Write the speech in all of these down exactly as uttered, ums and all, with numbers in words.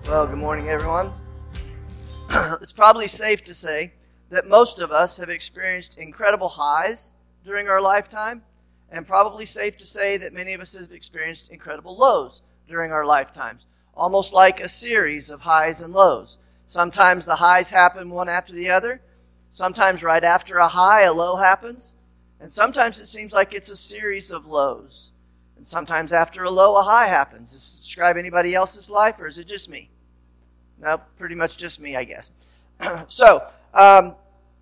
Well, good morning, everyone. It's probably safe to say that most of us have experienced incredible highs during our lifetime, and probably safe to say that many of us have experienced incredible lows during our lifetimes, almost like a series of highs and lows. Sometimes the highs happen one after the other. Sometimes right after a high, a low happens. And sometimes it seems like it's a series of lows. And sometimes after a low, a high happens. Does this describe anybody else's life, or is it just me? No, pretty much just me, I guess. so, um,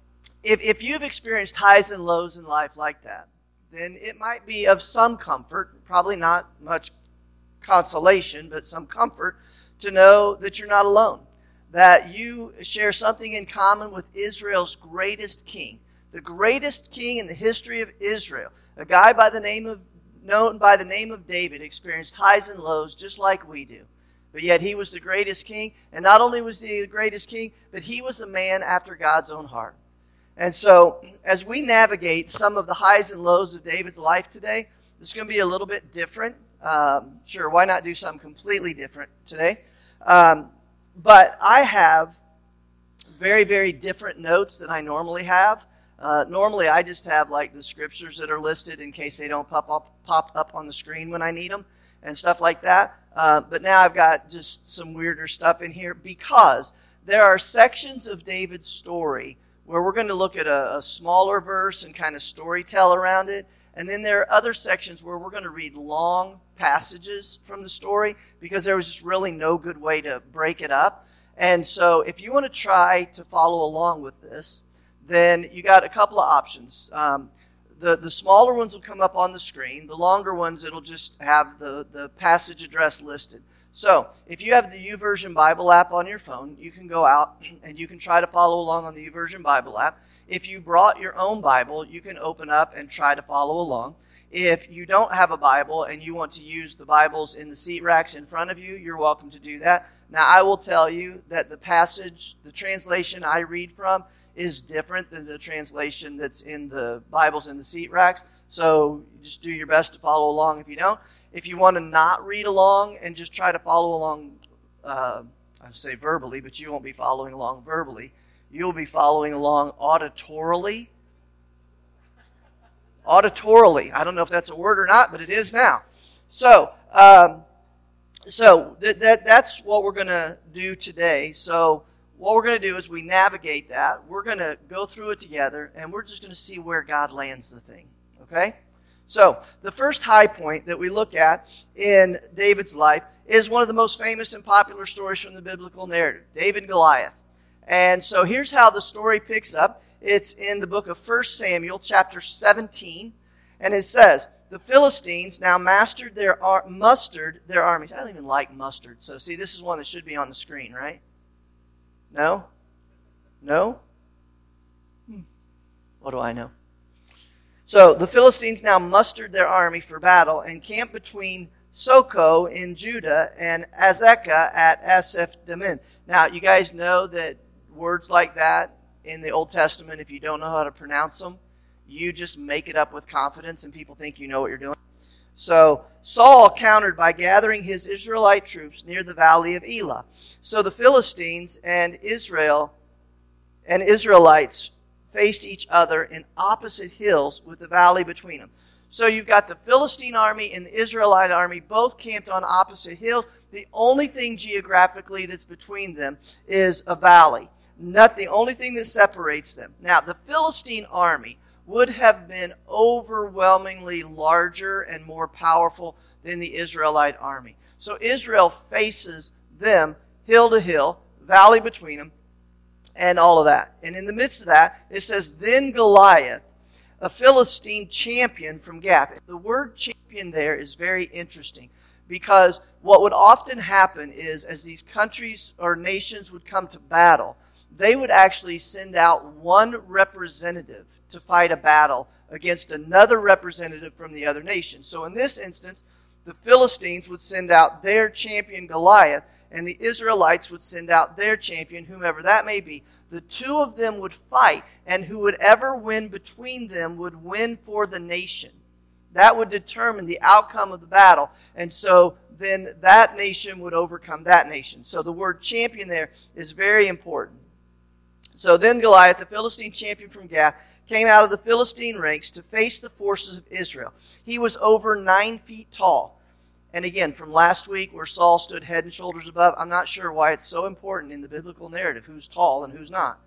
if, if you've experienced highs and lows in life like that, then it might be of some comfort, probably not much consolation, but some comfort to know that you're not alone, that you share something in common with Israel's greatest king, the greatest king in the history of Israel, a guy by the name of known by the name of David, experienced highs and lows just like we do. But yet he was the greatest king, and not only was he the greatest king, but he was a man after God's own heart. And so, as we navigate some of the highs and lows of David's life today, it's going to be a little bit different. Um, sure, why not do something completely different today? Um, but I have very, very different notes than I normally have. Uh, normally, I just have like the scriptures that are listed in case they don't pop up, pop up on the screen when I need them and stuff like that. Uh, but now I've got just some weirder stuff in here because there are sections of David's story where we're going to look at a, a smaller verse and kind of story tell around it. And then there are other sections where we're going to read long passages from the story because there was just really no good way to break it up. And so if you want to try to follow along with this, then you got a couple of options. Um, the, the smaller ones will come up on the screen. The longer ones, it'll just have the, the passage address listed. So if you have the YouVersion Bible app on your phone, you can go out and you can try to follow along on the YouVersion Bible app. If you brought your own Bible, you can open up and try to follow along. If you don't have a Bible and you want to use the Bibles in the seat racks in front of you, you're welcome to do that. Now, I will tell you that the passage, the translation I read from, is different than the translation that's in the Bibles in the seat racks. So just do your best to follow along if you don't. If you want to not read along and just try to follow along, uh, I would say verbally, but you won't be following along verbally. You'll be following along auditorily. Auditorily. I don't know if that's a word or not, but it is now. So, um, so th- that that's what we're going to do today. So what we're going to do is we navigate that. We're going to go through it together, and we're just going to see where God lands the thing. Okay? So, the first high point that we look at in David's life is one of the most famous and popular stories from the biblical narrative, David and Goliath. And so, here's how the story picks up. It's in the book of First Samuel, chapter seventeen, and it says, the Philistines now mastered their ar- mustered their armies. I don't even like mustard, so see, this is one that should be on the screen, right? No? No? Hmm. What do I know? So the Philistines now mustered their army for battle and camped between Soko in Judah and Azekah at Aseph-Damin. Now, you guys know that words like that in the Old Testament, if you don't know how to pronounce them, you just make it up with confidence and people think you know what you're doing. So Saul countered by gathering his Israelite troops near the valley of Elah. So the Philistines and Israel and Israelites faced each other in opposite hills with the valley between them. So you've got the Philistine army and the Israelite army both camped on opposite hills. The only thing geographically that's between them is a valley. Not the only thing that separates them. Now, the Philistine army would have been overwhelmingly larger and more powerful than the Israelite army. So Israel faces them hill to hill, valley between them, and all of that. And in the midst of that, it says, then Goliath, a Philistine champion from Gath. The word champion there is very interesting because what would often happen is as these countries or nations would come to battle, they would actually send out one representative to fight a battle against another representative from the other nation. So in this instance, the Philistines would send out their champion Goliath, and the Israelites would send out their champion, whomever that may be. The two of them would fight, and who would ever win between them would win for the nation. That would determine the outcome of the battle. And so then that nation would overcome that nation. So the word champion there is very important. So then Goliath, the Philistine champion from Gath, came out of the Philistine ranks to face the forces of Israel. He was over nine feet tall. And again, from last week where Saul stood head and shoulders above, I'm not sure why it's so important in the biblical narrative who's tall and who's not.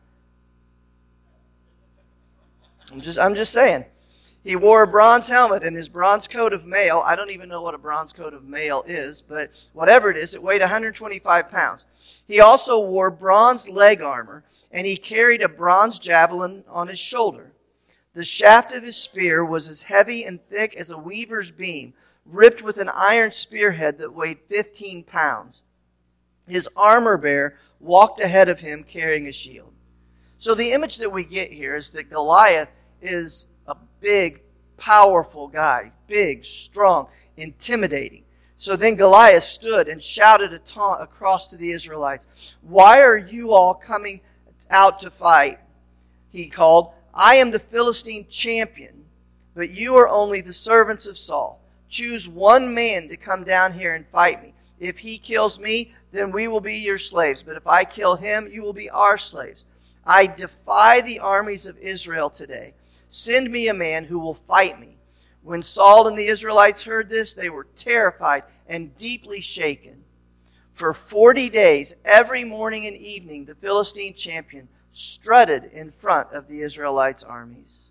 I'm just, I'm just saying. He wore a bronze helmet and his bronze coat of mail. I don't even know what a bronze coat of mail is, but whatever it is, it weighed one hundred twenty-five pounds. He also wore bronze leg armor, and he carried a bronze javelin on his shoulder. The shaft of his spear was as heavy and thick as a weaver's beam, ripped with an iron spearhead that weighed fifteen pounds. His armor-bearer walked ahead of him carrying a shield. So the image that we get here is that Goliath is a big, powerful guy. Big, strong, intimidating. So then Goliath stood and shouted a taunt across to the Israelites. "Why are you all coming out to fight?" he called. "I am the Philistine champion, but you are only the servants of Saul. Choose one man to come down here and fight me. If he kills me, then we will be your slaves. But if I kill him, you will be our slaves. I defy the armies of Israel today. Send me a man who will fight me." When Saul and the Israelites heard this, they were terrified and deeply shaken. For forty days, every morning and evening, the Philistine champion strutted in front of the Israelites' armies.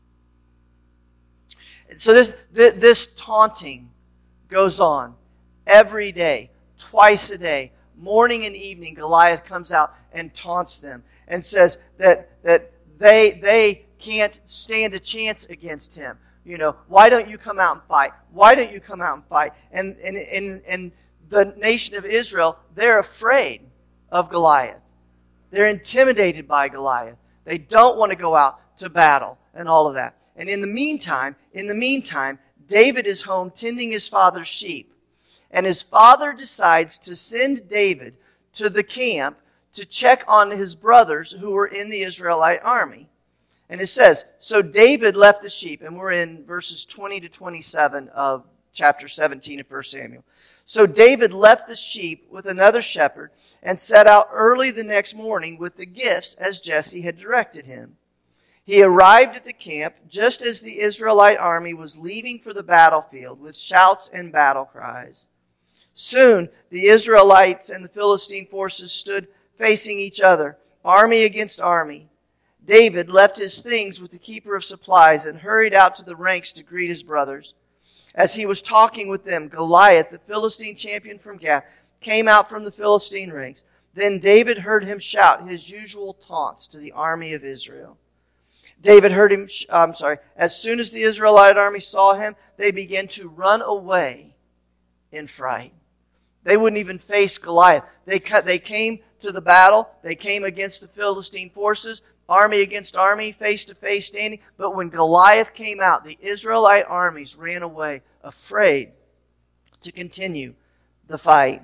So this, this taunting goes on every day, twice a day, morning and evening. Goliath comes out and taunts them and says that, that they, they can't stand a chance against him. You know, why don't you come out and fight? Why don't you come out and fight? And, and, and, and the nation of Israel, they're afraid of Goliath. They're intimidated by Goliath. They don't want to go out to battle and all of that. And in the meantime, in the meantime, David is home tending his father's sheep. And his father decides to send David to the camp to check on his brothers who were in the Israelite army. And it says, so David left the sheep, and we're in verses twenty to twenty-seven of chapter seventeen of First Samuel. So David left the sheep with another shepherd and set out early the next morning with the gifts as Jesse had directed him. He arrived at the camp just as the Israelite army was leaving for the battlefield with shouts and battle cries. Soon the Israelites and the Philistine forces stood facing each other, army against army. David left his things with the keeper of supplies and hurried out to the ranks to greet his brothers. As he was talking with them, Goliath, the Philistine champion from Gath, came out from the Philistine ranks. Then David heard him shout his usual taunts to the army of Israel. David heard him, I'm sorry, as soon as the Israelite army saw him, they began to run away in fright. They wouldn't even face Goliath. They cut, they came to the battle. They came against the Philistine forces, army against army, face to face standing. But when Goliath came out, the Israelite armies ran away, afraid to continue the fight.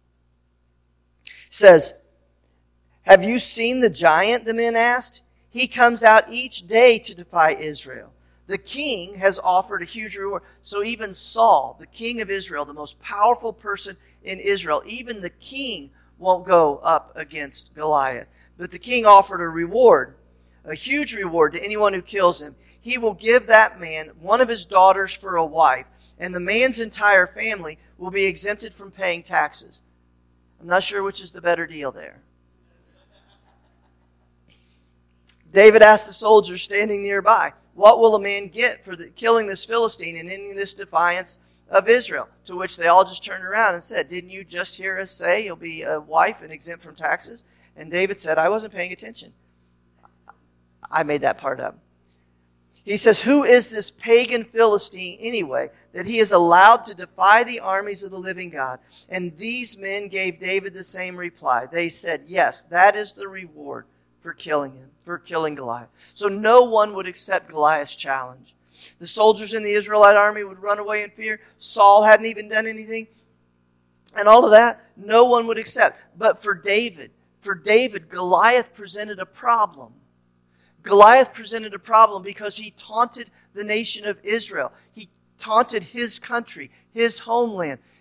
It says, "Have you seen the giant?" the men asked. "He comes out each day to defy Israel. The king has offered a huge reward." So even Saul, the king of Israel, the most powerful person in Israel, even the king won't go up against Goliath. But the king offered a reward, a huge reward to anyone who kills him. He will give that man one of his daughters for a wife, and the man's entire family will be exempted from paying taxes. I'm not sure which is the better deal there. David asked the soldiers standing nearby, "What will a man get for the, killing this Philistine and ending this defiance of Israel?" To which they all just turned around and said, "Didn't you just hear us say you'll be a wife and exempt from taxes?" And David said, "I wasn't paying attention. I made that part up." He says, "Who is this pagan Philistine anyway, that he is allowed to defy the armies of the living God?" And these men gave David the same reply. They said, "Yes, that is the reward for killing him, for killing Goliath." So no one would accept Goliath's challenge. The soldiers in the Israelite army would run away in fear. Saul hadn't even done anything. And all of that, no one would accept. But for David, for David, Goliath presented a problem. Goliath presented a problem because he taunted the nation of Israel. He taunted his country, his homeland.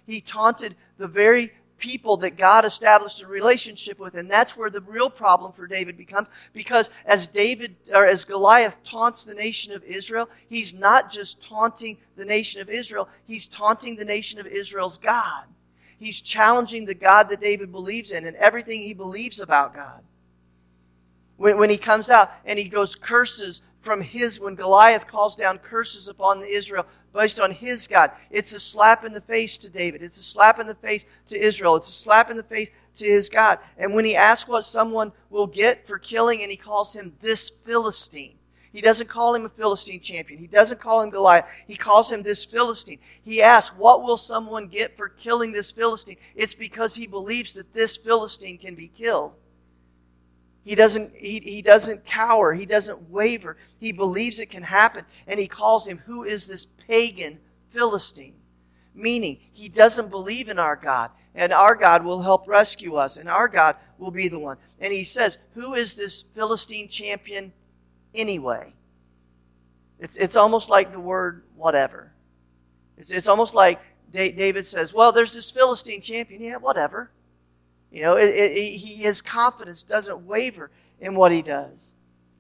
He taunted the very people that God established a relationship with. And that's where the real problem for David becomes, because as David, or as Goliath taunts the nation of Israel, he's not just taunting the nation of Israel, he's taunting the nation of Israel's God. He's challenging the God that David believes in and everything he believes about God. When, when he comes out and he goes curses from his, when Goliath calls down curses upon the Israel based on his God, it's a slap in the face to David. It's a slap in the face to Israel. It's a slap in the face to his God. And when he asks what someone will get for killing, and he calls him this Philistine. He doesn't call him a Philistine champion. He doesn't call him Goliath. He calls him this Philistine. He asks, what will someone get for killing this Philistine? It's because he believes that this Philistine can be killed. He doesn't, he, he doesn't cower. He doesn't waver. He believes it can happen. And he calls him, who is this pagan Philistine? Meaning, he doesn't believe in our God. And our God will help rescue us. And our God will be the one. And he says, who is this Philistine champion anyway? It's, it's almost like the word whatever. It's, it's almost like David says, well, there's this Philistine champion. Yeah, whatever. You know, it, it, he, his confidence doesn't waver in what he does.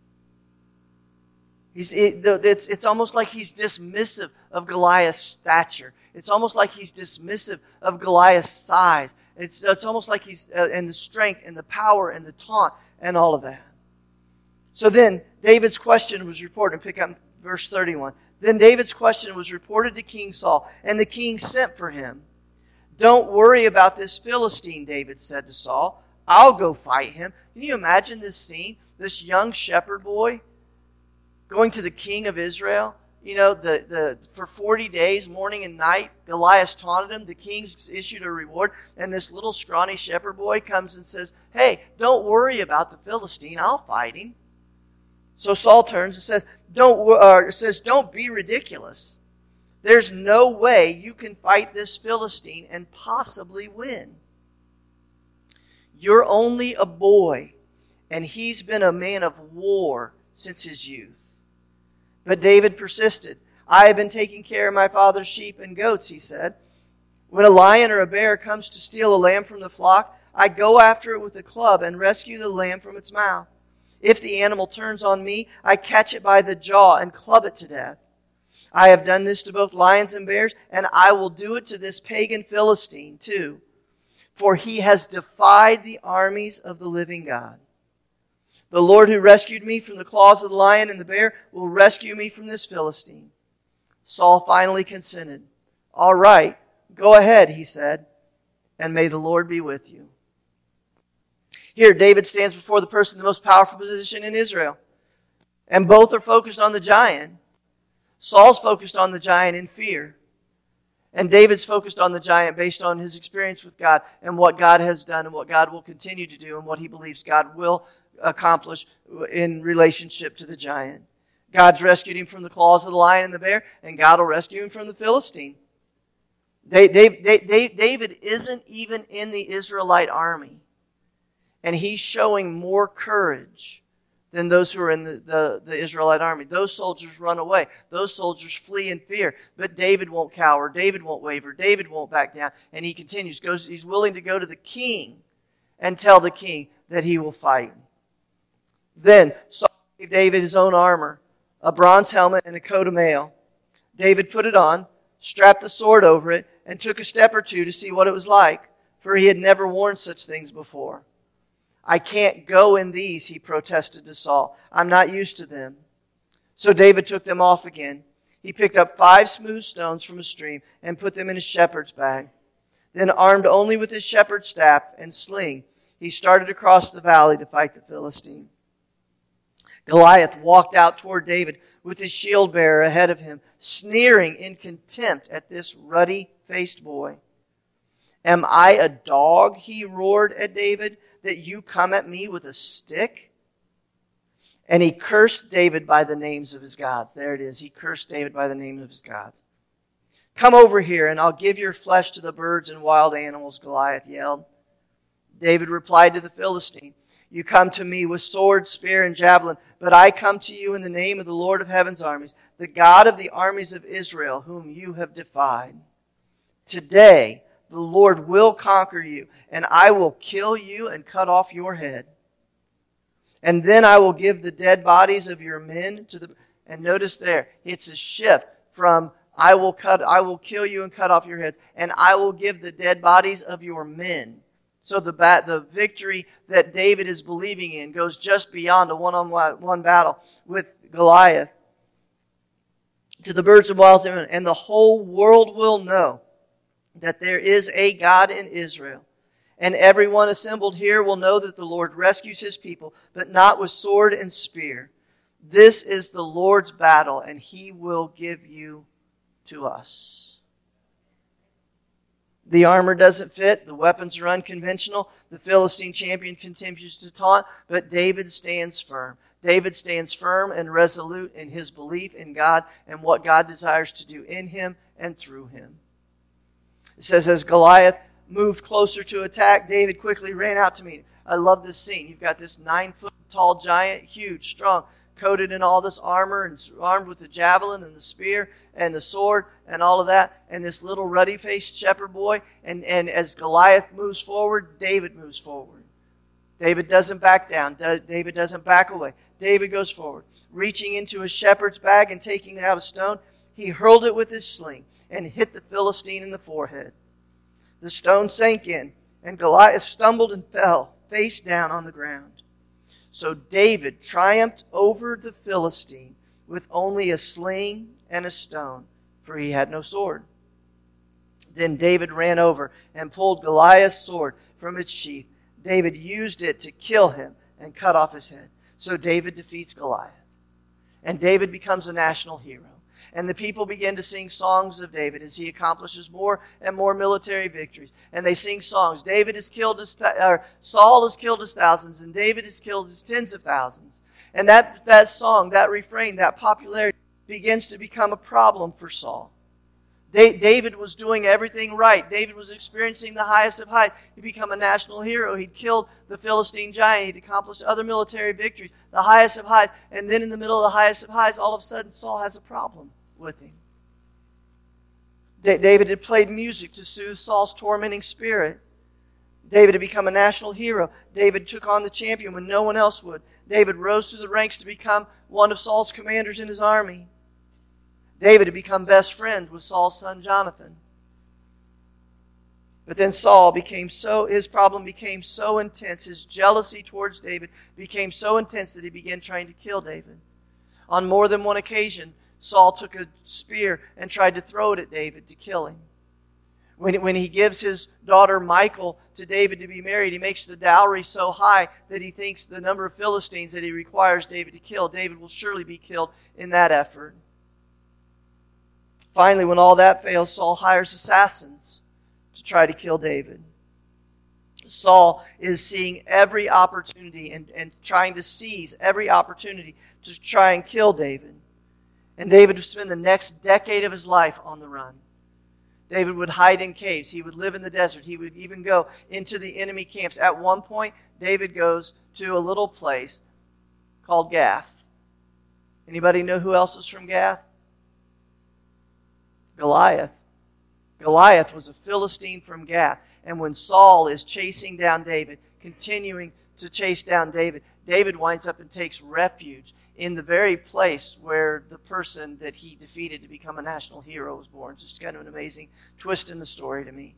He's, it, it's, it's almost like he's dismissive of Goliath's stature. It's almost like he's dismissive of Goliath's size. It's, it's almost like he's, uh, and the strength and the power and the taunt and all of that. So then, David's question was reported, and pick up verse thirty-one. Then David's question was reported to King Saul, and the king sent for him. Don't worry about this Philistine, David said to Saul. I'll go fight him. Can you imagine this scene? This young shepherd boy going to the king of Israel. You know, the, the for forty days, morning and night, Goliath taunted him. The king's issued a reward. And this little scrawny shepherd boy comes and says, hey, don't worry about the Philistine. I'll fight him. So Saul turns and says, don't, uh, says, don't be ridiculous. There's no way you can fight this Philistine and possibly win. You're only a boy, and he's been a man of war since his youth. But David persisted. I have been taking care of my father's sheep and goats, he said. When a lion or a bear comes to steal a lamb from the flock, I go after it with a club and rescue the lamb from its mouth. If the animal turns on me, I catch it by the jaw and club it to death. I have done this to both lions and bears, and I will do it to this pagan Philistine too. For he has defied the armies of the living God. The Lord who rescued me from the claws of the lion and the bear will rescue me from this Philistine. Saul finally consented. All right, go ahead, he said, and may the Lord be with you. Here, David stands before the person in the most powerful position in Israel. And both are focused on the giant. Saul's focused on the giant in fear. And David's focused on the giant based on his experience with God and what God has done and what God will continue to do and what he believes God will accomplish in relationship to the giant. God's rescued him from the claws of the lion and the bear, and God will rescue him from the Philistine. David isn't even in the Israelite army. And he's showing more courage than those who are in the, the, the Israelite army. Those soldiers run away. Those soldiers flee in fear. But David won't cower. David won't waver. David won't back down. And he continues. Goes, he's willing to go to the king and tell the king that he will fight. Then Saul gave David his own armor, a bronze helmet and a coat of mail. David put it on, strapped the sword over it, and took a step or two to see what it was like, for he had never worn such things before. I can't go in these, he protested to Saul. I'm not used to them. So David took them off again. He picked up five smooth stones from a stream and put them in his shepherd's bag. Then, armed only with his shepherd's staff and sling, he started across the valley to fight the Philistine. Goliath walked out toward David with his shield bearer ahead of him, sneering in contempt at this ruddy-faced boy. Am I a dog, he roared at David, that you come at me with a stick? And he cursed David by the names of his gods. There it is. He cursed David by the names of his gods. Come over here, and I'll give your flesh to the birds and wild animals, Goliath yelled. David replied to the Philistine, you come to me with sword, spear, and javelin, but I come to you in the name of the Lord of heaven's armies, the God of the armies of Israel, whom you have defied. Today, the Lord will conquer you, and I will kill you and cut off your head. And then I will give the dead bodies of your men to the..." And notice there, it's a shift from I will cut, I will kill you and cut off your heads, and I will give the dead bodies of your men. So the bat, the victory that David is believing in goes just beyond a one-on-one battle with Goliath. To the birds of wild, and the whole world will know that there is a God in Israel. And everyone assembled here will know that the Lord rescues his people, but not with sword and spear. This is the Lord's battle, and he will give you to us. The armor doesn't fit. The weapons are unconventional. The Philistine champion continues to taunt, but David stands firm. David stands firm and resolute in his belief in God and what God desires to do in him and through him. It says, as Goliath moved closer to attack, David quickly ran out to meet him. I love this scene. You've got this nine-foot-tall giant, huge, strong, coated in all this armor and armed with the javelin and the spear and the sword and all of that, and this little ruddy-faced shepherd boy. And, and as Goliath moves forward, David moves forward. David doesn't back down. David doesn't back away. David goes forward. Reaching into a shepherd's bag and taking out a stone, he hurled it with his sling and hit the Philistine in the forehead. The stone sank in, and Goliath stumbled and fell face down on the ground. So David triumphed over the Philistine with only a sling and a stone, for he had no sword. Then David ran over and pulled Goliath's sword from its sheath. David used it to kill him and cut off his head. So David defeats Goliath. And David becomes a national hero. And the people begin to sing songs of David as he accomplishes more and more military victories. And they sing songs. David has killed his, or Saul has killed his thousands, and David has killed his tens of thousands. And that, that song, that refrain, that popularity begins to become a problem for Saul. David was doing everything right. David was experiencing the highest of heights. He'd become a national hero. He'd killed the Philistine giant. He'd accomplished other military victories, the highest of heights. And then in the middle of the highest of heights, all of a sudden Saul has a problem with him. David had played music to soothe Saul's tormenting spirit. David had become a national hero. David took on the champion when no one else would. David rose through the ranks to become one of Saul's commanders in his army. David had become best friends with Saul's son Jonathan. But then Saul became so, his problem became so intense, his jealousy towards David became so intense that he began trying to kill David. On more than one occasion, Saul took a spear and tried to throw it at David to kill him. When, when he gives his daughter Michal to David to be married, he makes the dowry so high that he thinks the number of Philistines that he requires David to kill, David will surely be killed in that effort. Finally, when all that fails, Saul hires assassins to try to kill David. Saul is seeing every opportunity and, and trying to seize every opportunity to try and kill David. And David would spend the next decade of his life on the run. David would hide in caves. He would live in the desert. He would even go into the enemy camps. At one point, David goes to a little place called Gath. Anybody know who else was from Gath? Goliath. Goliath was a Philistine from Gath. And when Saul is chasing down David, continuing to chase down David, David winds up and takes refuge in the very place where the person that he defeated to become a national hero was born. Just kind of an amazing twist in the story to me.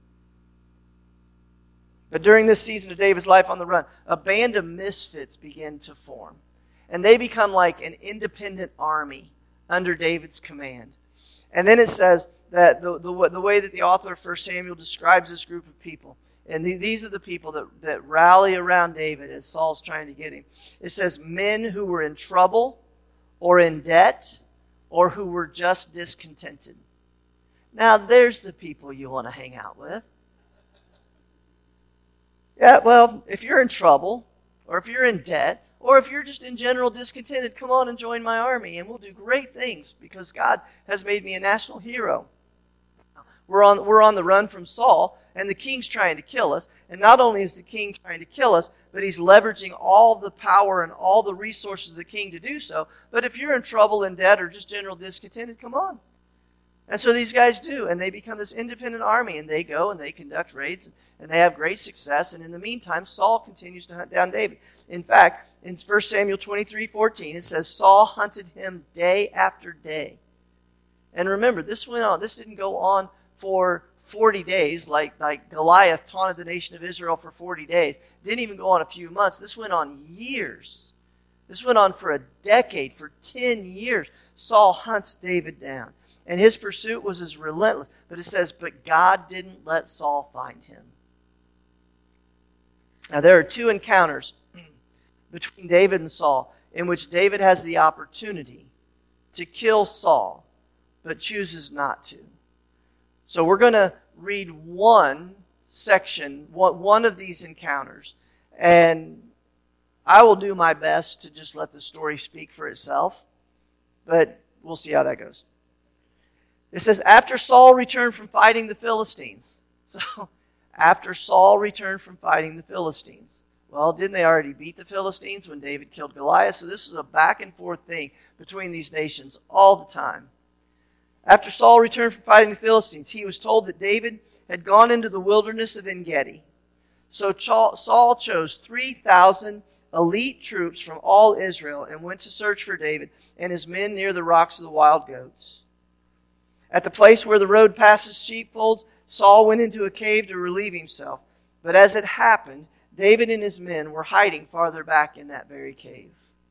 But during this season of David's life on the run, a band of misfits begin to form. And they become like an independent army under David's command. And then it says that the, the, the way that the author of First Samuel describes this group of people, and the, these are the people that, that rally around David as Saul's trying to get him. It says men who were in trouble or in debt or who were just discontented. Now, there's the people you want to hang out with. Yeah, well, if you're in trouble or if you're in debt or if you're just in general discontented, come on and join my army and we'll do great things because God has made me a national hero. We're on, we're on the run from Saul, and the king's trying to kill us. And not only is the king trying to kill us, but he's leveraging all the power and all the resources of the king to do so. But if you're in trouble and debt or just general discontented, come on. And so these guys do, and they become this independent army, and they go and they conduct raids, and they have great success. And in the meantime, Saul continues to hunt down David. In fact, in First Samuel twenty-three fourteen, it says, Saul hunted him day after day. And remember, this went on. This didn't go on for forty days, like, like Goliath taunted the nation of Israel for forty days. It didn't even go on a few months. This went on years. This went on for a decade, for ten years. Saul hunts David down. And his pursuit was as relentless. But it says, but God didn't let Saul find him. Now there are two encounters between David and Saul in which David has the opportunity to kill Saul, but chooses not to. So we're going to read one section, one of these encounters. And I will do my best to just let the story speak for itself. But we'll see how that goes. It says, after Saul returned from fighting the Philistines. So, after Saul returned from fighting the Philistines. Well, didn't they already beat the Philistines when David killed Goliath? So this was a back and forth thing between these nations all the time. After Saul returned from fighting the Philistines, he was told that David had gone into the wilderness of En-Gedi. So Saul chose three thousand elite troops from all Israel and went to search for David and his men near the rocks of the wild goats. At the place where the road passes sheepfolds, Saul went into a cave to relieve himself. But as it happened, David and his men were hiding farther back in that very cave.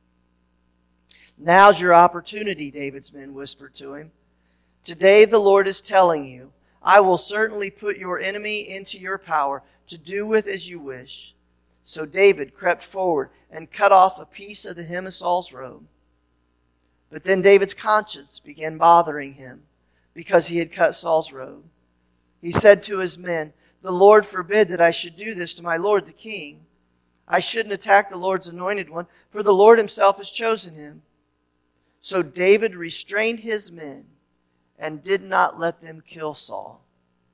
Now's your opportunity, David's men whispered to him. Today the Lord is telling you, I will certainly put your enemy into your power to do with as you wish. So David crept forward and cut off a piece of the hem of Saul's robe. But then David's conscience began bothering him, because he had cut Saul's robe. He said to his men, the Lord forbid that I should do this to my lord the king. I shouldn't attack the Lord's anointed one, for the Lord himself has chosen him. So David restrained his men and did not let them kill Saul.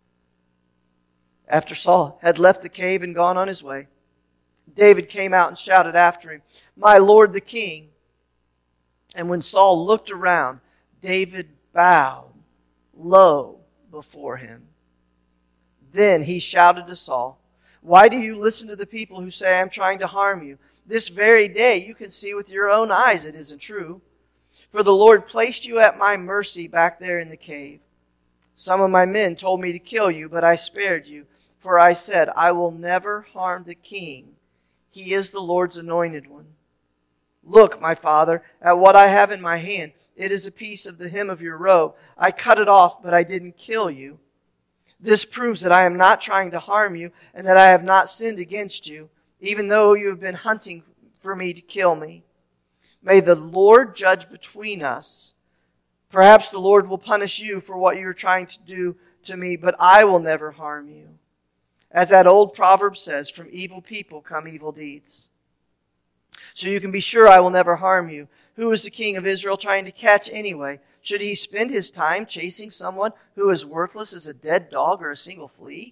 After Saul had left the cave and gone on his way, David came out and shouted after him, my lord the king. And when Saul looked around, David bowed low before him. Then he shouted to Saul, why do you listen to the people who say I'm trying to harm you? This very day you can see with your own eyes it isn't true. For the Lord placed you at my mercy back there in the cave. Some of my men told me to kill you, but I spared you. For I said, I will never harm the king. He is the Lord's anointed one. Look, my father, at what I have in my hand. It is a piece of the hem of your robe. I cut it off, but I didn't kill you. This proves that I am not trying to harm you and that I have not sinned against you, even though you have been hunting for me to kill me. May the Lord judge between us. Perhaps the Lord will punish you for what you are trying to do to me, but I will never harm you. As that old proverb says, from evil people come evil deeds. So you can be sure I will never harm you. Who is the king of Israel trying to catch anyway? Should he spend his time chasing someone who is worthless as a dead dog or a single flea?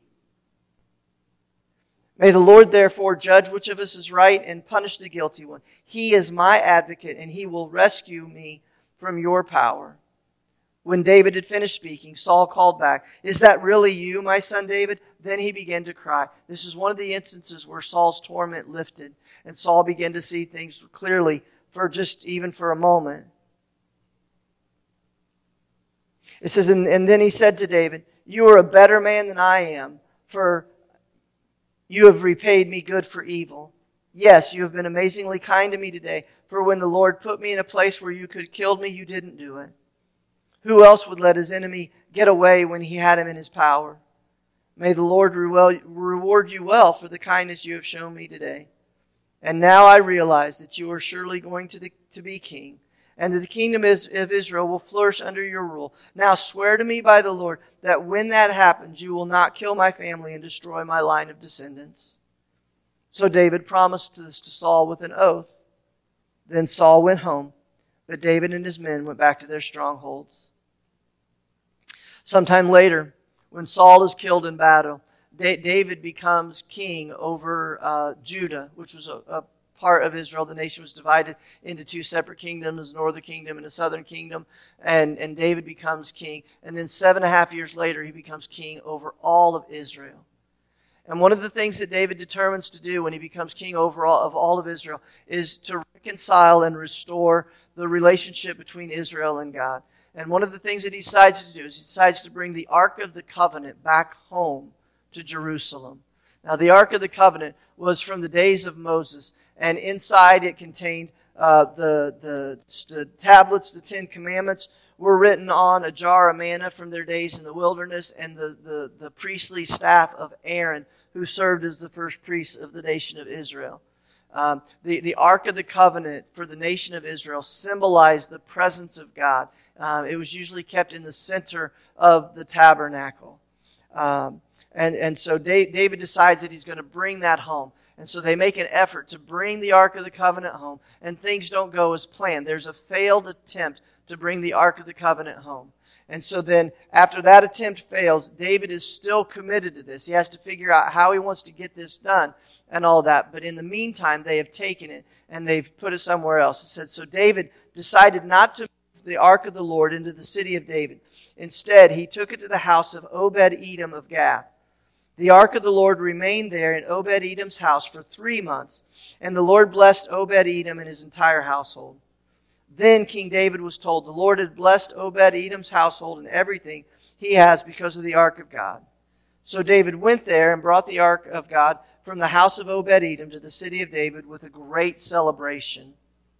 May the Lord therefore judge which of us is right and punish the guilty one. He is my advocate, and he will rescue me from your power. When David had finished speaking, Saul called back, "Is that really you, my son David?" Then he began to cry. This is one of the instances where Saul's torment lifted, and Saul began to see things clearly for just even for a moment. It says, and, and then he said to David, "You are a better man than I am, for you have repaid me good for evil. Yes, you have been amazingly kind to me today, for when the Lord put me in a place where you could have killed me, you didn't do it. Who else would let his enemy get away when he had him in his power? May the Lord reward you well for the kindness you have shown me today. And now I realize that you are surely going to, the, to be king, and that the kingdom of Israel will flourish under your rule. Now swear to me by the Lord that when that happens, you will not kill my family and destroy my line of descendants." So David promised this to Saul with an oath. Then Saul went home, but David and his men went back to their strongholds. Sometime later, when Saul is killed in battle, David becomes king over uh, Judah, which was a, a part of Israel. The nation was divided into two separate kingdoms, a northern kingdom and a southern kingdom. And, and David becomes king. And then seven and a half years later, he becomes king over all of Israel. And one of the things that David determines to do when he becomes king over all of all of Israel is to reconcile and restore the relationship between Israel and God. And one of the things that he decides to do is he decides to bring the Ark of the Covenant back home to Jerusalem. Now, the Ark of the Covenant was from the days of Moses, and inside it contained uh, the, the, the tablets, the Ten Commandments, were written on a jar of manna from their days in the wilderness, and the, the, the priestly staff of Aaron, who served as the first priest of the nation of Israel. Um, the, the Ark of the Covenant for the nation of Israel symbolized the presence of God. Um, it was usually kept in the center of the tabernacle. Um, and, and so David decides that he's going to bring that home. And so they make an effort to bring the Ark of the Covenant home, and things don't go as planned. There's a failed attempt to bring the Ark of the Covenant home. And so then, after that attempt fails, David is still committed to this. He has to figure out how he wants to get this done and all that. But in the meantime, they have taken it and they've put it somewhere else. It said, so David decided not to move the Ark of the Lord into the city of David. Instead, he took it to the house of Obed-Edom of Gath. The Ark of the Lord remained there in Obed-Edom's house for three months, and the Lord blessed Obed-Edom and his entire household. Then King David was told, the Lord had blessed Obed-Edom's household and everything he has because of the Ark of God. So David went there and brought the Ark of God from the house of Obed-Edom to the city of David with a great celebration.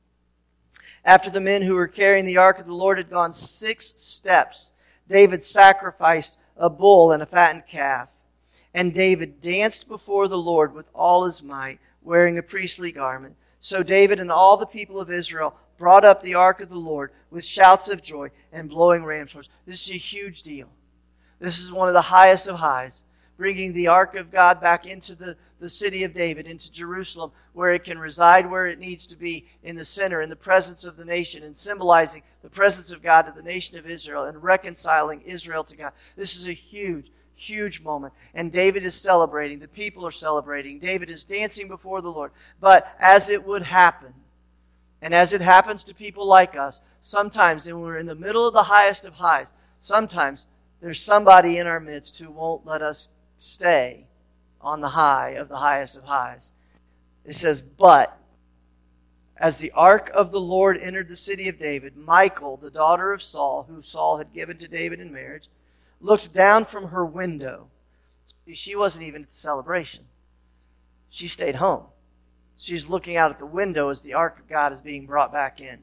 After the men who were carrying the Ark of the Lord had gone six steps, David sacrificed a bull and a fattened calf. And David danced before the Lord with all his might, wearing a priestly garment. So David and all the people of Israel brought up the Ark of the Lord with shouts of joy and blowing ram's horns. This is a huge deal. This is one of the highest of highs, bringing the Ark of God back into the, the city of David, into Jerusalem, where it can reside where it needs to be, in the center, in the presence of the nation, and symbolizing the presence of God to the nation of Israel and reconciling Israel to God. This is a huge, huge moment. And David is celebrating. The people are celebrating. David is dancing before the Lord. But as it would happen, and as it happens to people like us, sometimes when we're in the middle of the highest of highs, sometimes there's somebody in our midst who won't let us stay on the high of the highest of highs. It says, but as the ark of the Lord entered the city of David, Michal, the daughter of Saul, who Saul had given to David in marriage, looked down from her window. She wasn't even at the celebration. She stayed home. She's looking out at the window as the ark of God is being brought back in.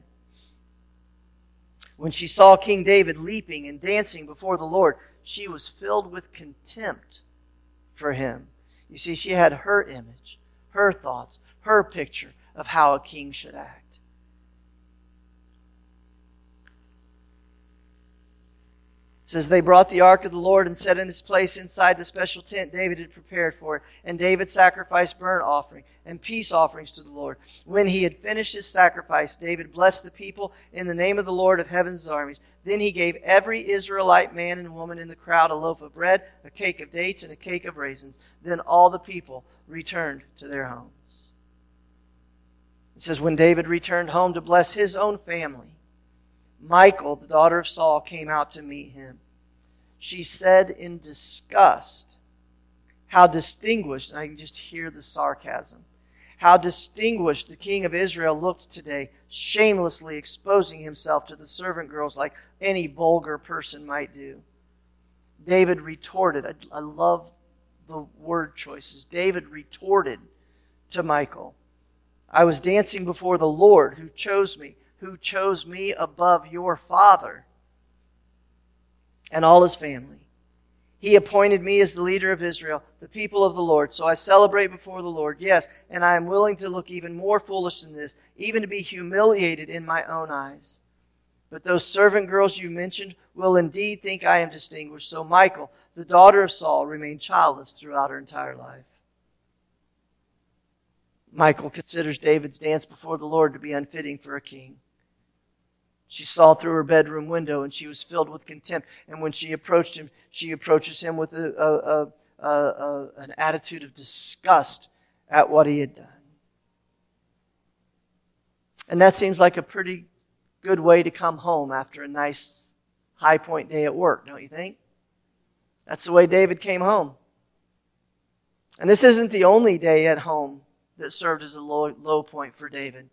When she saw King David leaping and dancing before the Lord, she was filled with contempt for him. You see, she had her image, her thoughts, her picture of how a king should act. It says, they brought the ark of the Lord and set in its place inside the special tent David had prepared for it. And David sacrificed burnt offering and peace offerings to the Lord. When he had finished his sacrifice, David blessed the people in the name of the Lord of heaven's armies. Then he gave every Israelite man and woman in the crowd a loaf of bread, a cake of dates, and a cake of raisins. Then all the people returned to their homes. It says, when David returned home to bless his own family, Michal, the daughter of Saul, came out to meet him. She said in disgust, how distinguished, and I can just hear the sarcasm, how distinguished the king of Israel looked today, shamelessly exposing himself to the servant girls like any vulgar person might do. David retorted, I, I love the word choices. David retorted to Michal, I was dancing before the Lord who chose me, who chose me above your father and all his family. He appointed me as the leader of Israel, the people of the Lord. So I celebrate before the Lord. Yes, and I am willing to look even more foolish than this, even to be humiliated in my own eyes. But those servant girls you mentioned will indeed think I am distinguished. So Michal, the daughter of Saul, remained childless throughout her entire life. Michal considers David's dance before the Lord to be unfitting for a king. She saw through her bedroom window, and she was filled with contempt. And when she approached him, she approaches him with a, a, a, a, an attitude of disgust at what he had done. And that seems like a pretty good way to come home after a nice high point day at work, don't you think? That's the way David came home. And this isn't the only day at home that served as a low, low point for David.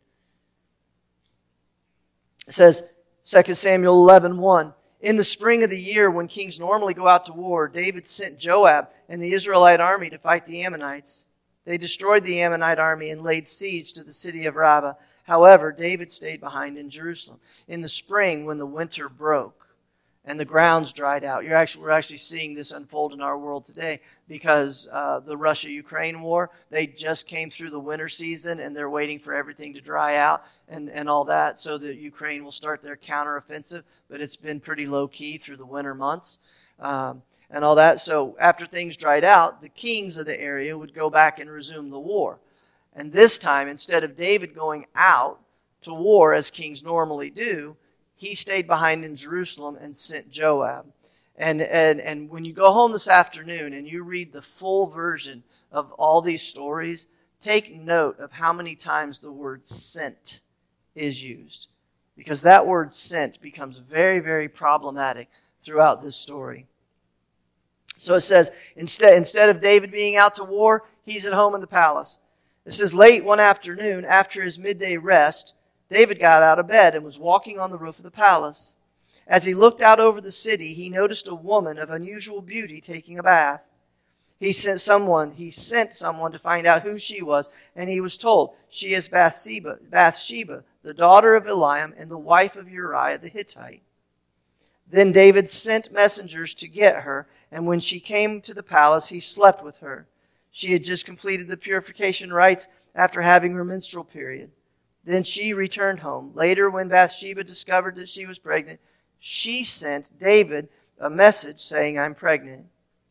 It says, Second Samuel eleven one, in the spring of the year when kings normally go out to war, David sent Joab and the Israelite army to fight the Ammonites. They destroyed the Ammonite army and laid siege to the city of Rabbah. However, David stayed behind in Jerusalem. In the spring, when the winter broke and the grounds dried out, you're actually, we're actually seeing this unfold in our world today because uh, the Russia-Ukraine war, they just came through the winter season and they're waiting for everything to dry out and, and all that so that Ukraine will start their counteroffensive, but it's been pretty low-key through the winter months. Um, and all that. So after things dried out, the kings of the area would go back and resume the war. And this time, instead of David going out to war as kings normally do, he stayed behind in Jerusalem and sent Joab. And, and, and when you go home this afternoon and you read the full version of all these stories, take note of how many times the word sent is used. Because that word sent becomes very, very problematic throughout this story. So it says, instead, instead of David being out to war, he's at home in the palace. It says, late one afternoon, after his midday rest, David got out of bed and was walking on the roof of the palace. As he looked out over the city, he noticed a woman of unusual beauty taking a bath. He sent someone, he sent someone to find out who she was, and he was told, she is Bathsheba, Bathsheba, the daughter of Eliam and the wife of Uriah the Hittite. Then David sent messengers to get her, and when she came to the palace, he slept with her. She had just completed the purification rites after having her menstrual period. Then she returned home. Later, when Bathsheba discovered that she was pregnant, she sent David a message saying, I'm pregnant.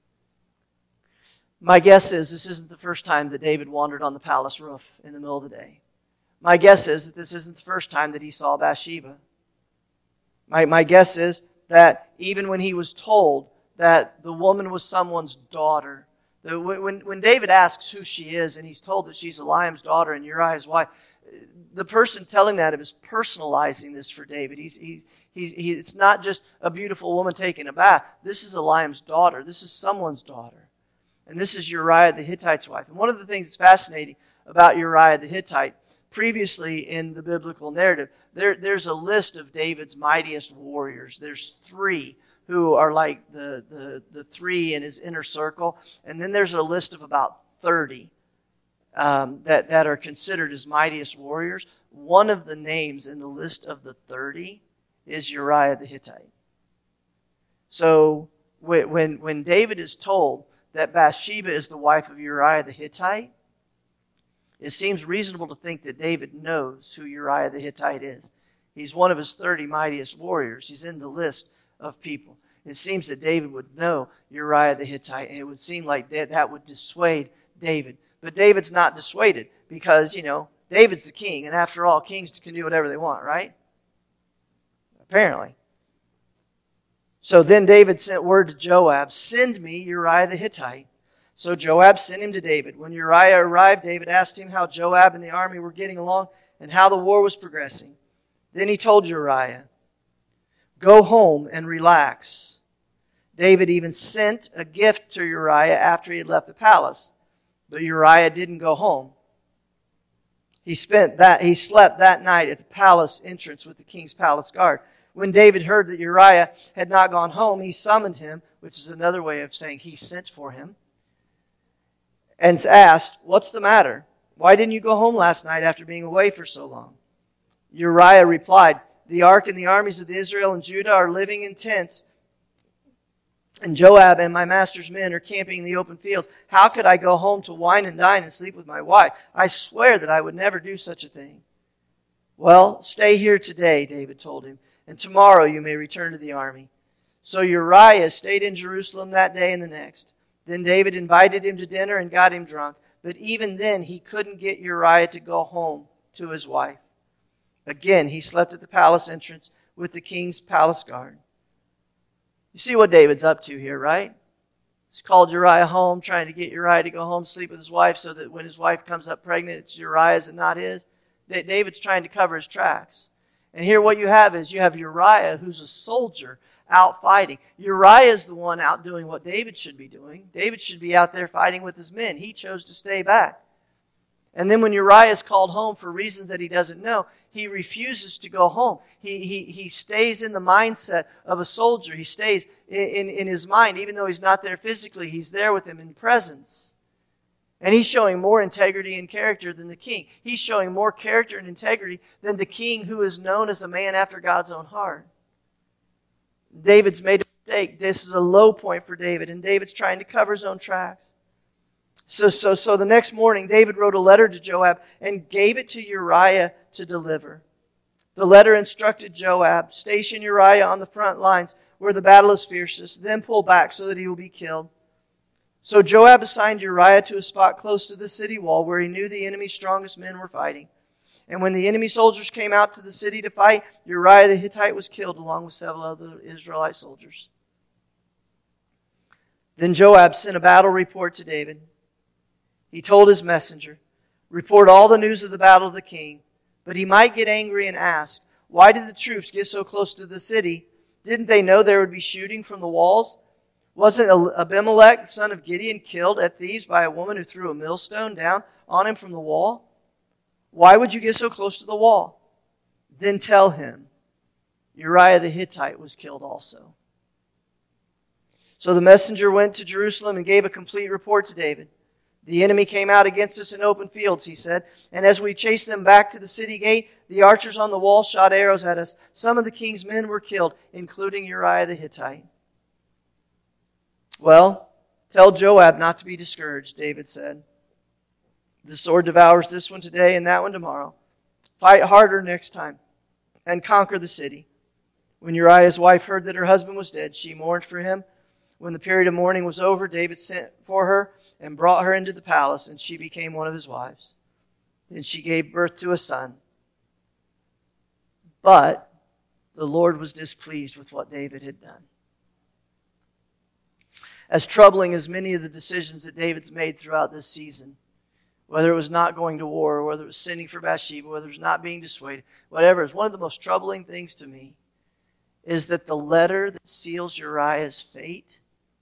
My guess is this isn't the first time that David wandered on the palace roof in the middle of the day. My guess is that this isn't the first time that he saw Bathsheba. My, my guess is that even when he was told that the woman was someone's daughter, that when, when David asks who she is and he's told that she's Eliam's daughter and Uriah's wife, the person telling that is personalizing this for David. He's, he, he's, he, it's not just a beautiful woman taking a bath. This is Eliam's daughter. This is someone's daughter. And this is Uriah the Hittite's wife. And one of the things that's fascinating about Uriah the Hittite, previously in the biblical narrative, there, there's a list of David's mightiest warriors. There's three who are like the, the, the three in his inner circle. And then there's a list of about thirty um, that, that are considered his mightiest warriors. One of the names in the list of the thirty is Uriah the Hittite. So when, when David is told that Bathsheba is the wife of Uriah the Hittite, it seems reasonable to think that David knows who Uriah the Hittite is. He's one of his thirty mightiest warriors. He's in the list of people. It seems that David would know Uriah the Hittite, and it would seem like that would dissuade David. But David's not dissuaded because, you know, David's the king, and after all, kings can do whatever they want, right? Apparently. So then David sent word to Joab, send me Uriah the Hittite. So Joab sent him to David. When Uriah arrived, David asked him how Joab and the army were getting along and how the war was progressing. Then he told Uriah, go home and relax. David even sent a gift to Uriah after he had left the palace. But Uriah didn't go home. He spent that, he slept that night at the palace entrance with the king's palace guard. When David heard that Uriah had not gone home, he summoned him, which is another way of saying he sent for him, and asked, what's the matter? Why didn't you go home last night after being away for so long? Uriah replied, the ark and the armies of Israel and Judah are living in tents, and Joab and my master's men are camping in the open fields. How could I go home to wine and dine and sleep with my wife? I swear that I would never do such a thing. Well, stay here today, David told him, and tomorrow you may return to the army. So Uriah stayed in Jerusalem that day and the next. Then David invited him to dinner and got him drunk. But even then, he couldn't get Uriah to go home to his wife. Again, he slept at the palace entrance with the king's palace guard. You see what David's up to here, right? He's called Uriah home, trying to get Uriah to go home, sleep with his wife, so that when his wife comes up pregnant, it's Uriah's and not his. David's trying to cover his tracks. And here what you have is you have Uriah, who's a soldier, out fighting. Uriah is the one out doing what David should be doing. David should be out there fighting with his men. He chose to stay back. And then when Uriah is called home for reasons that he doesn't know, he refuses to go home. He he he stays in the mindset of a soldier. He stays in, in, in his mind, even though he's not there physically. He's there with him in presence. And he's showing more integrity and character than the king. He's showing more character and integrity than the king who is known as a man after God's own heart. David's made a mistake. This is a low point for David, and David's trying to cover his own tracks. So, so, so the next morning, David wrote a letter to Joab and gave it to Uriah to deliver. The letter instructed Joab, station Uriah on the front lines where the battle is fiercest, then pull back so that he will be killed. So Joab assigned Uriah to a spot close to the city wall where he knew the enemy's strongest men were fighting. And when the enemy soldiers came out to the city to fight, Uriah the Hittite was killed along with several other Israelite soldiers. Then Joab sent a battle report to David. He told his messenger, report all the news of the battle to the king. But he might get angry and ask, why did the troops get so close to the city? Didn't they know there would be shooting from the walls? Wasn't Abimelech, the son of Gideon, killed at Thebes by a woman who threw a millstone down on him from the wall? Why would you get so close to the wall? Then tell him, Uriah the Hittite was killed also. So the messenger went to Jerusalem and gave a complete report to David. The enemy came out against us in open fields, he said, and as we chased them back to the city gate, the archers on the wall shot arrows at us. Some of the king's men were killed, including Uriah the Hittite. Well, tell Joab not to be discouraged, David said. The sword devours this one today and that one tomorrow. Fight harder next time and conquer the city. When Uriah's wife heard that her husband was dead, she mourned for him. When the period of mourning was over, David sent for her and brought her into the palace, and she became one of his wives. Then she gave birth to a son. But the Lord was displeased with what David had done. As troubling as many of the decisions that David's made throughout this season, whether it was not going to war, or whether it was sinning for Bathsheba, whether it was not being dissuaded, whatever, is one of the most troubling things to me is that the letter that seals Uriah's fate,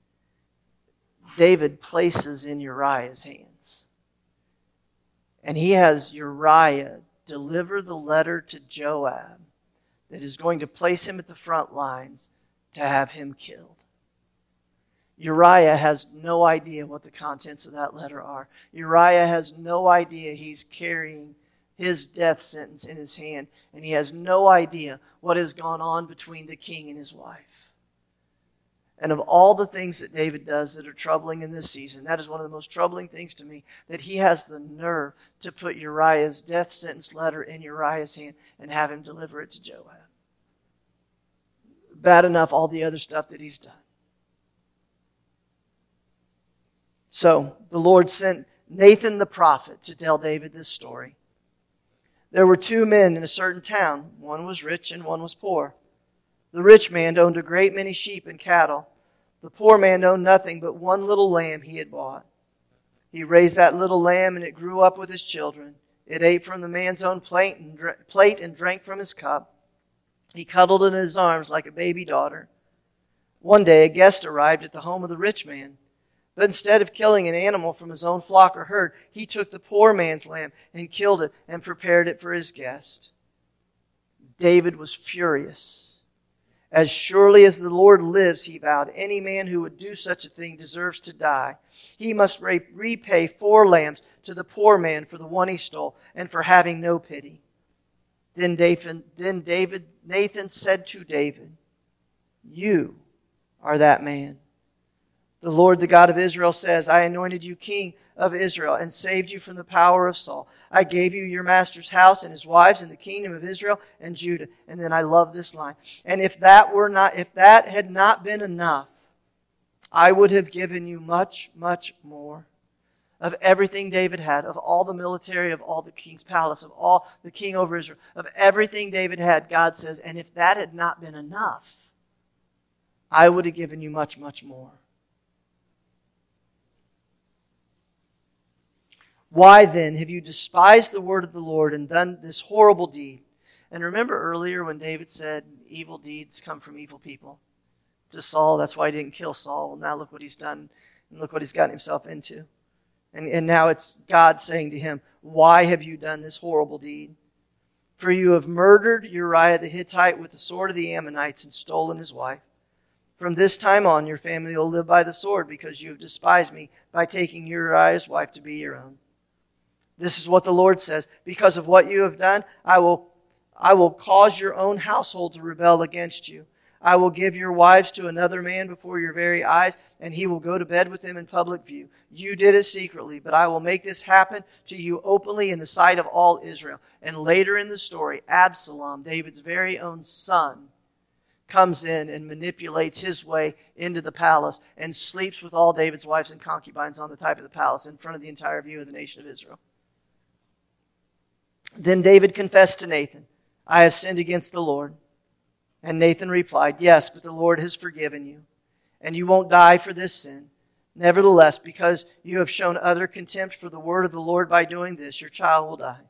David places in Uriah's hands. And he has Uriah deliver the letter to Joab that is going to place him at the front lines to have him killed. Uriah has no idea what the contents of that letter are. Uriah has no idea he's carrying his death sentence in his hand, and he has no idea what has gone on between the king and his wife. And of all the things that David does that are troubling in this season, that is one of the most troubling things to me, that he has the nerve to put Uriah's death sentence letter in Uriah's hand and have him deliver it to Joab. Bad enough all the other stuff that he's done. So the Lord sent Nathan the prophet to tell David this story. There were two men in a certain town. One was rich and one was poor. The rich man owned a great many sheep and cattle. The poor man owned nothing but one little lamb he had bought. He raised that little lamb and it grew up with his children. It ate from the man's own plate and, dr- plate and drank from his cup. He cuddled it in his arms like a baby daughter. One day a guest arrived at the home of the rich man. But instead of killing an animal from his own flock or herd, he took the poor man's lamb and killed it and prepared it for his guest. David was furious. As surely as the Lord lives, he vowed, any man who would do such a thing deserves to die. He must repay four lambs to the poor man for the one he stole and for having no pity. Then David, then David, Nathan said to David, you are that man. The Lord, the God of Israel, says, I anointed you king of Israel and saved you from the power of Saul. I gave you your master's house and his wives and the kingdom of Israel and Judah. And then I love this line. And if that were not, if that had not been enough, I would have given you much, much more. Of everything David had, of all the military, of all the king's palace, of all the king over Israel, of everything David had, God says, and if that had not been enough, I would have given you much, much more. Why then have you despised the word of the Lord and done this horrible deed? And remember earlier when David said, evil deeds come from evil people to Saul. That's why he didn't kill Saul. Well, now look what he's done and look what he's gotten himself into. And, and now it's God saying to him, why have you done this horrible deed? For you have murdered Uriah the Hittite with the sword of the Ammonites and stolen his wife. From this time on, your family will live by the sword because you have despised me by taking Uriah's wife to be your own. This is what the Lord says. Because of what you have done, I will, I will cause your own household to rebel against you. I will give your wives to another man before your very eyes, and he will go to bed with them in public view. You did it secretly, but I will make this happen to you openly in the sight of all Israel. And later in the story, Absalom, David's very own son, comes in and manipulates his way into the palace and sleeps with all David's wives and concubines on the top of the palace in front of the entire view of the nation of Israel. Then David confessed to Nathan, I have sinned against the Lord. And Nathan replied, yes, but the Lord has forgiven you, and you won't die for this sin. Nevertheless, because you have shown utter contempt for the word of the Lord by doing this, your child will die.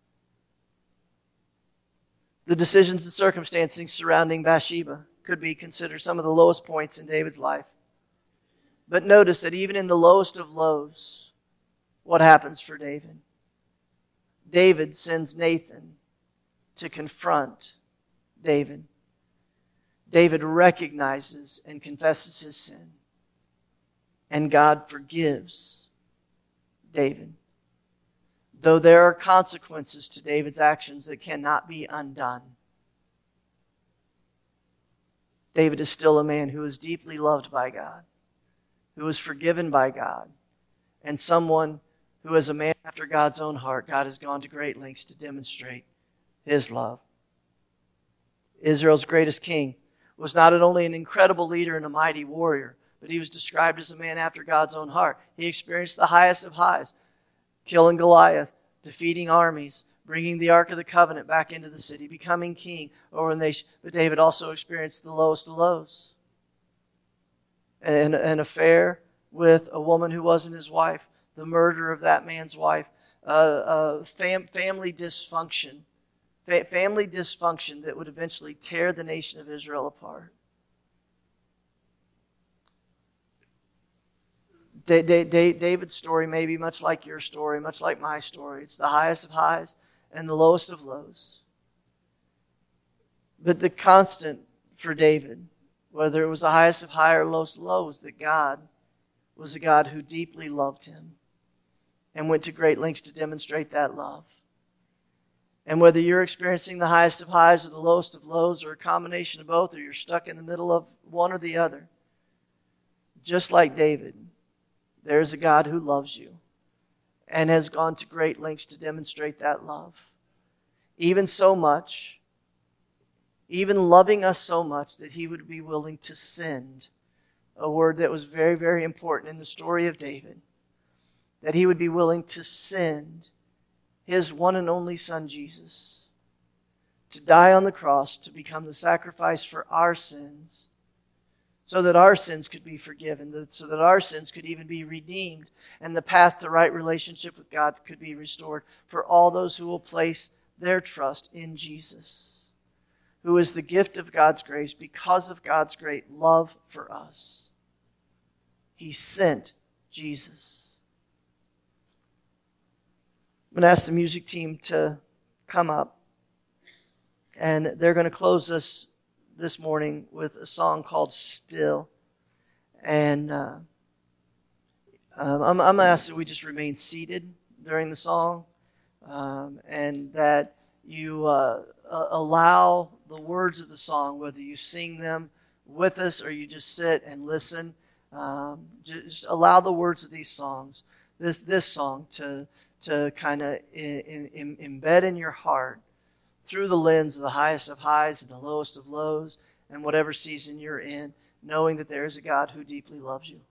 The decisions and circumstances surrounding Bathsheba could be considered some of the lowest points in David's life. But notice that even in the lowest of lows, what happens for David? David sends Nathan to confront David. David recognizes and confesses his sin. And God forgives David. Though there are consequences to David's actions that cannot be undone, David is still a man who is deeply loved by God, who is forgiven by God, and someone who is a man after God's own heart. God has gone to great lengths to demonstrate his love. Israel's greatest king was not only an incredible leader and a mighty warrior, but he was described as a man after God's own heart. He experienced the highest of highs, killing Goliath, defeating armies, bringing the Ark of the Covenant back into the city, becoming king over the nation. But David also experienced the lowest of lows. An, an affair with a woman who wasn't his wife, the murder of that man's wife, uh, uh, fam- family dysfunction, fa- family dysfunction that would eventually tear the nation of Israel apart. David's story may be much like your story, much like my story. It's the highest of highs and the lowest of lows. But the constant for David, whether it was the highest of high or lowest of low, was that God was a God who deeply loved him and went to great lengths to demonstrate that love. And whether you're experiencing the highest of highs or the lowest of lows or a combination of both, or you're stuck in the middle of one or the other, just like David, there is a God who loves you and has gone to great lengths to demonstrate that love. Even so much, even loving us so much that he would be willing to send, a word that was very, very important in the story of David, that he would be willing to send his one and only son, Jesus, to die on the cross, to become the sacrifice for our sins, so that our sins could be forgiven, so that our sins could even be redeemed, and the path to right relationship with God could be restored for all those who will place their trust in Jesus, who is the gift of God's grace because of God's great love for us. He sent Jesus. I'm going to ask the music team to come up, and they're going to close us this morning with a song called Still. And uh, um, I'm, I'm going to ask that we just remain seated during the song, um, and that you uh, allow the words of the song, whether you sing them with us or you just sit and listen, um, just allow the words of these songs, this this song, to to kind of in, in, embed in your heart through the lens of the highest of highs and the lowest of lows, and whatever season you're in, knowing that there is a God who deeply loves you.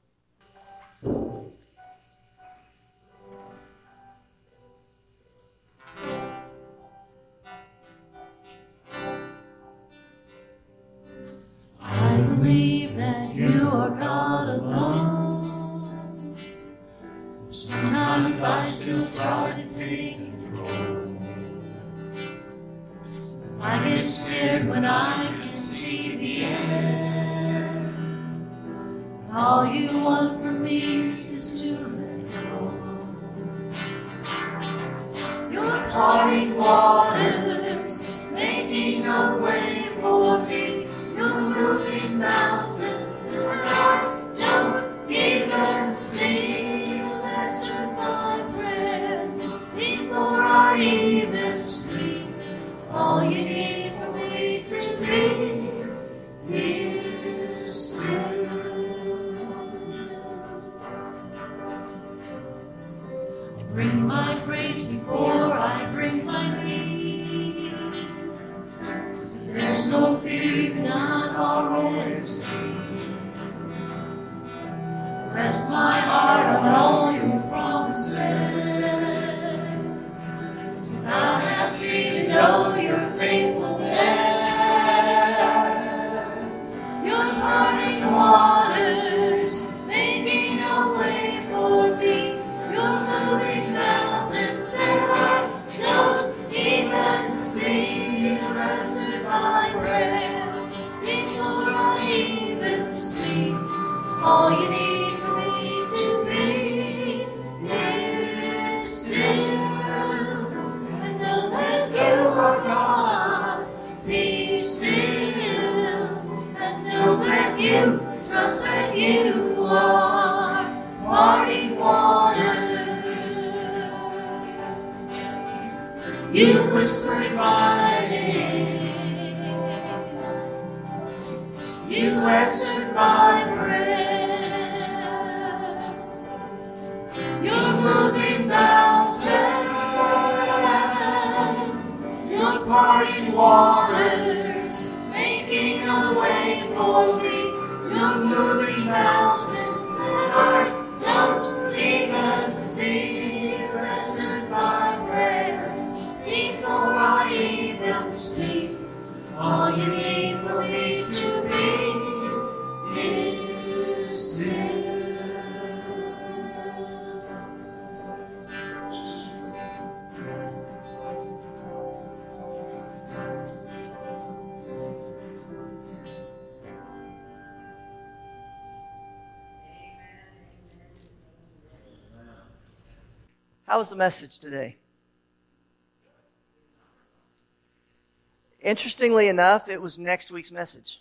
I believe that you are God alone. Sometimes Sometimes I still try to take control. 'Cause I get scared when I can see the end. And all you want from me is to let go. You're parting waters, making a way for me. You're moving mountains that I don't even see. You've answered my prayer before I even speak. All you need for me to be is still. I bring my praise before I bring my need. 'Cause there's no fear you've not already seen. Rest my heart on all your promises. 'Cause I have seen and know your faithfulness. You're parting waters, making a way for me. You're moving mountains that I don't even see. You've answered my prayer before I even speak. All you need for me to be is still. And know that you are God. Be still. And know that you trust that you are parting waters. You whispered my name. You answered my prayer. You're moving mountains. You're parting waters, making a way for me. You're moving mountains that I don't even see. You've answered my prayer before I even speak. All you need for me to be is still. How was the message today? Interestingly enough, it was next week's message.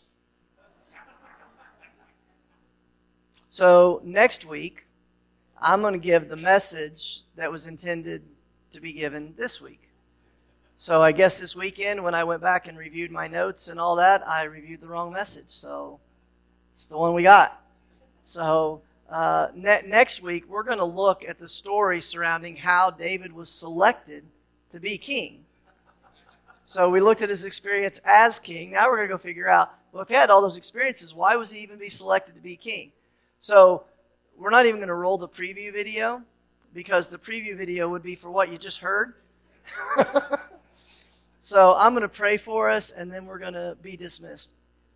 So next week, I'm going to give the message that was intended to be given this week. So I guess this weekend, when I went back and reviewed my notes and all that, I reviewed the wrong message. So it's the one we got. So uh, ne- next week, we're going to look at the story surrounding how David was selected to be king. So we looked at his experience as king. Now we're going to go figure out, well, if he had all those experiences, why was he even be selected to be king? So we're not even going to roll the preview video, because the preview video would be for what you just heard. So I'm going to pray for us, and then we're going to be dismissed.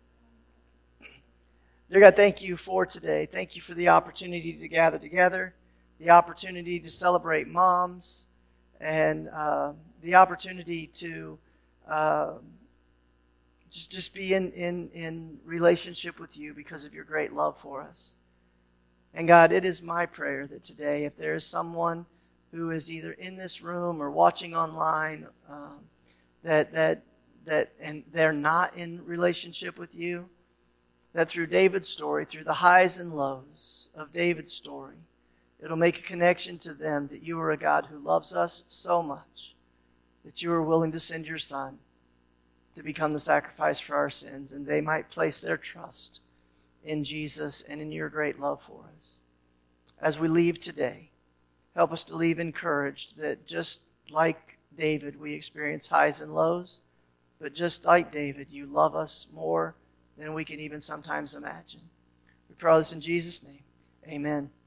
Dear God, thank you for today. Thank you for the opportunity to gather together, the opportunity to celebrate moms, and uh, the opportunity to uh, just, just be in, in, in relationship with you because of your great love for us. And God, it is my prayer that today, if there is someone who is either in this room or watching online, um, that that that and they're not in relationship with you, that through David's story, through the highs and lows of David's story, it'll make a connection to them that you are a God who loves us so much that you are willing to send your Son to become the sacrifice for our sins, and they might place their trust in Jesus and in your great love for us. As we leave today, help us to leave encouraged that just like David, we experience highs and lows, but just like David, you love us more than we can even sometimes imagine. We pray this in Jesus' name. Amen.